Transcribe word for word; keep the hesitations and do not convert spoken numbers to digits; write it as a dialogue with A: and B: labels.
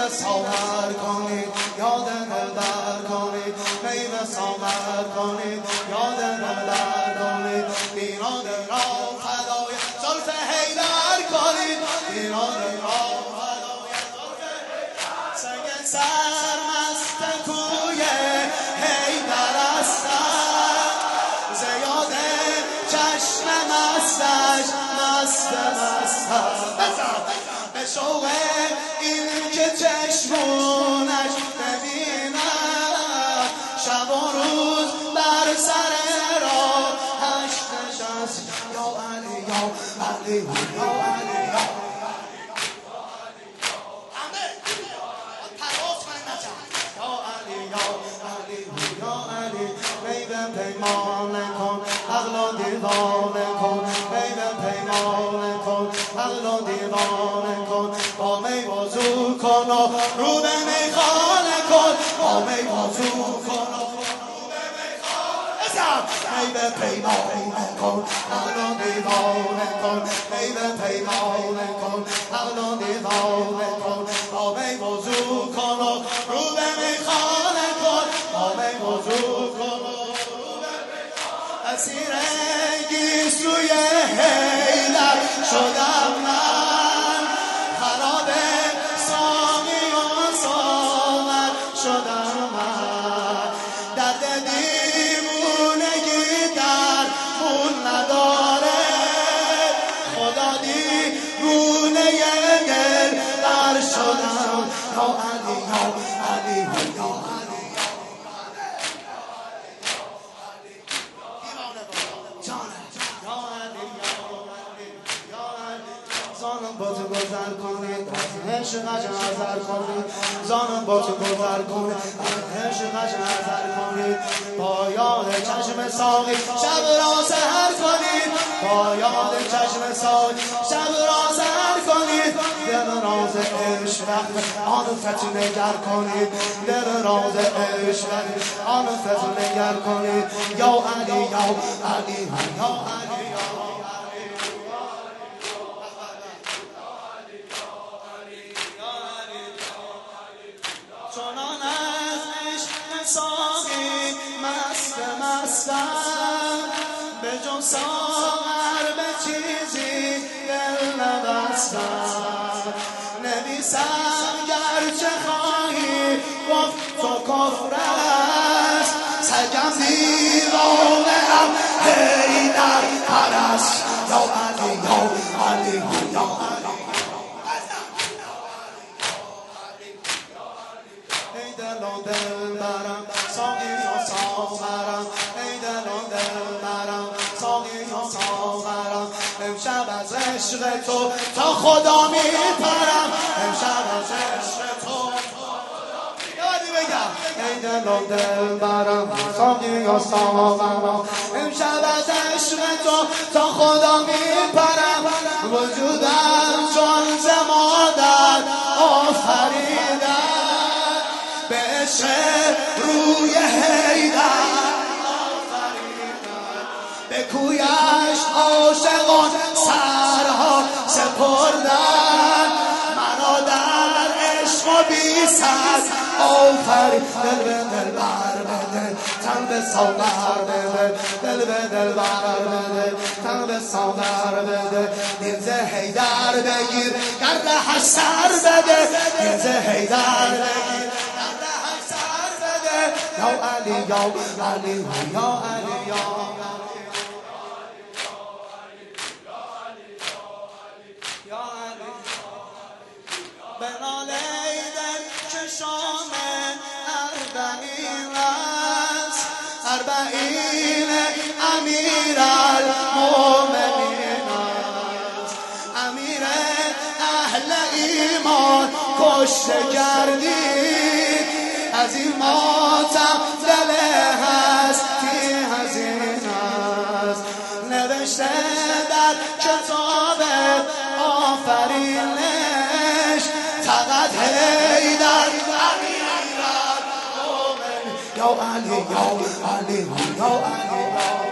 A: میوه ساغر کنید یاد دلبر کنید میوه ساغر کنید یاد دلبر کنید ایران را فدای زلف حیدر کنید ایران را فدای زلف حیدر سنگ سرمست کوی حیدر هستن زیاد چشم مستش مست مست هست به شوق این که چشمونش ببینم شب و روز بر سر راه هشت نشست یا علی یا علی یا علی یا همه پرواز کنید نچه یا علی یا علی یا علی میوه پیمانه کن عقل و دیوانه کن میوه پیمانه کن عقل و دیوانه کن با می وضو کن و رو به میخانه کن با می وضو کن و رو به میخانه میوه پیمانه کن عقل و دیوانه کن میوه پیمانه کن عقل و دیوانه کن با می وضو کن و رو به میخانه کن با می وضو کن و رو به میخانه اسیر گیسوی حیدر شدم من خراب سامی و سامر شدم من درد دیوونگی در خون نداره خدا دیوونه دل بر شدم یا علی یا علی یا علی زانم با تو گذر کنید عشقش نظر کنید زانم با تو گذر کنید عشقش نظر کنید با یاد چشم ساقی شب را سحر کنید با یاد چشم ساقی شب را سحر کنید دل راز عشق آن فتح نگر کنید دل راز عشق آن فتح نگر کنید یا علی یا علی یا علی چنان از عشق ساقی مست مستم به جز ساغر به چیزی دل نبستم نویسم گرچه خواهی گفت تو کفر است سگم دیوانه ام حیدر پرست یا علی یا علی یا علی ای دل و دل برم ساقی و ساغرم ای دل و دل برم ساقی و ساغرم امشب از عشق تو تا خدا میپرم امشب از عشق تو یادی بگم ای دل و دل برم ساقی و ساغرم امشب از عشق تو تا خدا میپرم وجودم چون ز مادر آفریدم به عشق روی حیدر به کویش عاشقان سرها سپردن مرا در عشق و بی سر آفرید دل به دل بر بده تن به ساغر بده دل به دل بر بده تن به ساغر بده دل ز حیدر بگیر گرد حسر بده دل ز حیدر بگیر یا علی یا علی یا علی یا یا علی به نالیدن چشام اربعین است اربعین امیر المؤمنین است امیر اهل ایمان کشته کردید از این ماتم دل هستی حزین است نوشته در کتاب آفرینش فقط حیدر امیر المؤمنین یا علی یا علی یا علی